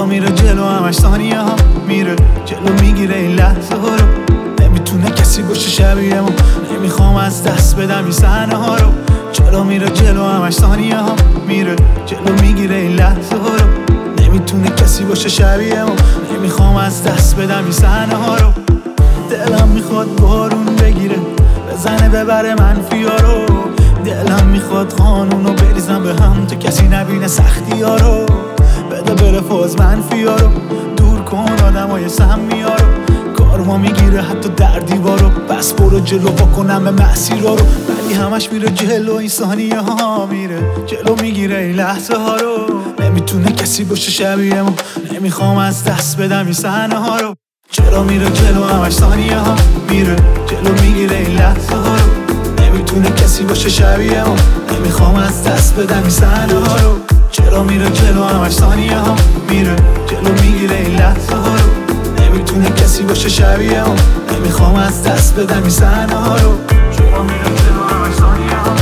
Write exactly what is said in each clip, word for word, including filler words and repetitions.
چرا میره جلو همش ثانیه ها میره جلو میگیره این لحظه ها رو نمیتونه کسی باشه شبیه ما نمیخوام از دست بدم این صحنه ها رو چرا میره جلو همش ثانیه ها میره جلو میگیره این لحظه ها رو نمیتونه کسی باشه شبیه ما نمیخوام از دست بدم این صحنه ها رو دلم میخواد بارون بگیره بزنه ببره منفیا رو دلم میخواد قانونو بریزم به هم تا کسی نبینه سختی ها رو بده بره فاز منفیا رو دور کن آدم های سمی ها رو کارما میگیره حتی در دیوارو بس برو جلو بکنم به مسیرها رو ولی همش میره جلو این ثانیه ها میره جلو میگیره این لحظه ها رو نمیتونه کسی باشه شبیه ما نمیخوام از دست بدم این صحنه ها رو چرا میره جلو همش ثانیه ها میره جلو میگیره این لحظه ها رو نمیتونه کسی باشه شبیه ما نمیخوام از دست بدم این صحنه ها رو چرا میره جلو همش ثانیه ها میره جلو میگیره این لحظه ها رو نمیتونه کسی باشه شبیه ما نمیخوام از دست بدم این صحنه ها رو چرا میره جلو همش ثانیه ها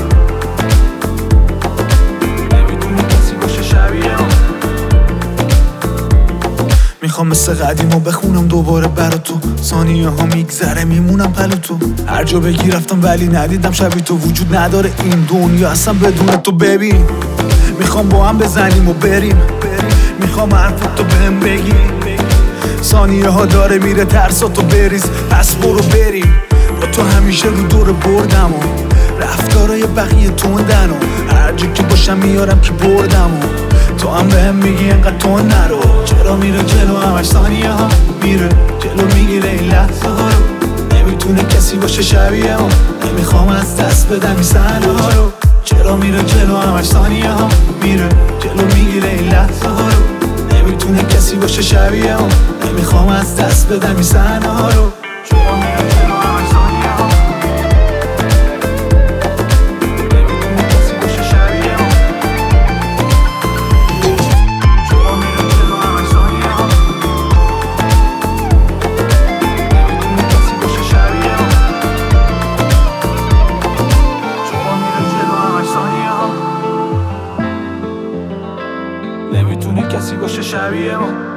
نمیتونه کسی باشه شبیه ما میخوام مثل قدیمو بخونم دوباره برا تو ثانیه ها میگذره میمونم پلو تو هر جا بگی رفتم ولی ندیدم شبیه تو وجود نداره این دنیا اصلا بدون تو ببین میخوام با هم بزنیم و بریم میخوام حرفتو بهم بگی ثانیه ها داره میره ترساتو بریز پس برو بریم با تو همیشه رو دور بردم و رفتارای بقیه تندن و هر جا که باشم میارم که بردم و تو هم بهم میگی انقدر تند نرو چرا میره جلو همش ثانیه ها میره جلو میگیره این لحظه ها رو نمیتونه کسی باشه شبیه ما نمیخوام از دست بدم این صحنه ها رو چرا میره جلو همش ثانیه ها میره جلو میگیره این لحظه ها رو نمیتونه کسی باشه شبیه ما نمیخوام از دست بدم این صحنه ها رو چرا میره جلو همش ثانیه ها نمیتونه کسی باشه شبیه ما چرا میره جلو همش ثانیه ها نمیتونه کسی باشه شبیه ما چرا میره جلو همش ثانیه ها نمیتونه کسی باشه شبیه ما